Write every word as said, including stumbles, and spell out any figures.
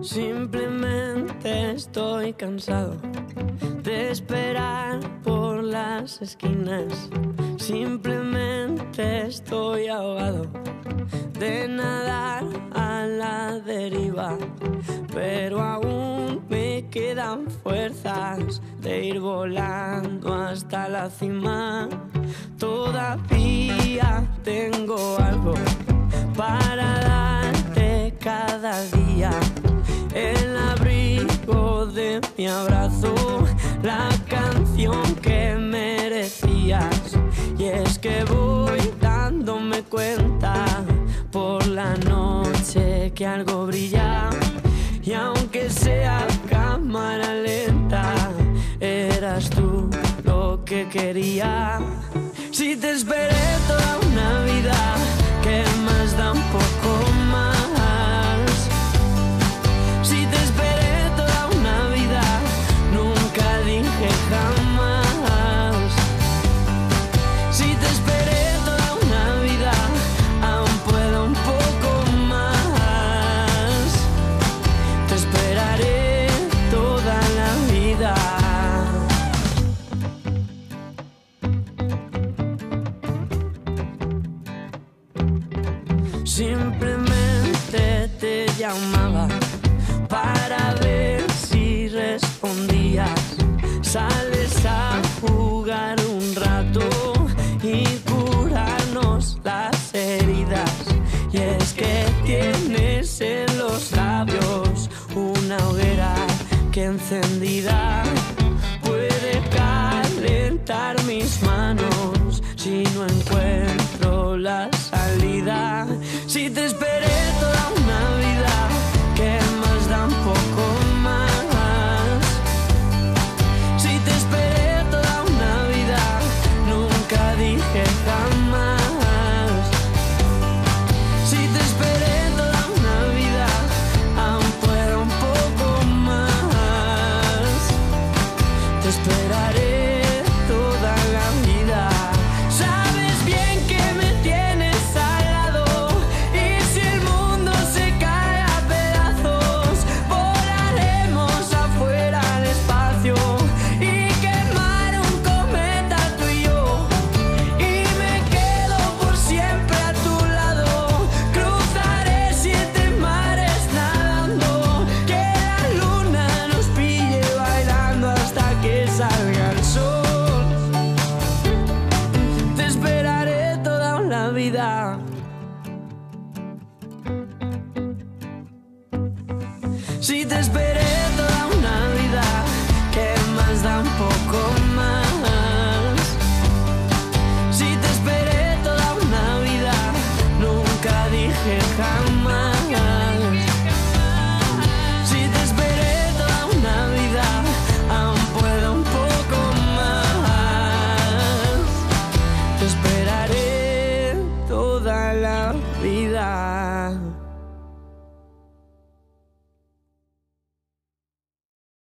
Simplemente estoy cansado de esperar por las esquinas. Simplemente estoy ahogado de nadar a la deriva, pero aún me quedan fuerzas de ir volando hasta la cima. Todavía tengo algo para darte cada día, el abrigo de mi abrazo, la canción que merecías. Y es que voy dándome cuenta por la noche que algo brilla, y aunque sea cámara lenta, eras tú lo que quería. Si te esperé toda una vida, ¿qué más da un poco más? Si te esperé toda una vida, nunca dije jamás. Si te esperé toda una vida, aún puedo un poco más. Te esperaré toda la vida. Simplemente te llamaba para ver si respondías. Sales a jugar un rato y curarnos las heridas. Y es que tienes en los labios una hoguera que encendida puede calentar mis manos si no encuentro la salida. Si te esperé toda una vida, ¿qué más da un poco más? Si te esperé toda una vida, nunca dije jamás. Si te esperé toda una vida, aún puedo un poco más. Te esperaré toda la vida. Sabes bien que me tienes al lado, y si el mundo se cae a pedazos, volaremos afuera al espacio y quemar un cometa tú y yo. Y me quedo por siempre a tu lado, cruzaré siete mares nadando, que la luna nos pille bailando hasta que salga el sol. Te esperaré toda una vida. Si te espero